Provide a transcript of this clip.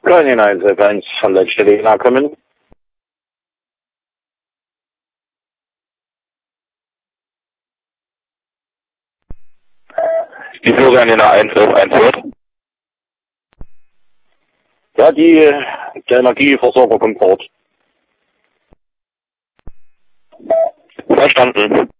Köln 1 von der Stelle nachkommen. Die Bürger in der 111 hört. Ja, der Energieversorger kommt fort. Verstanden.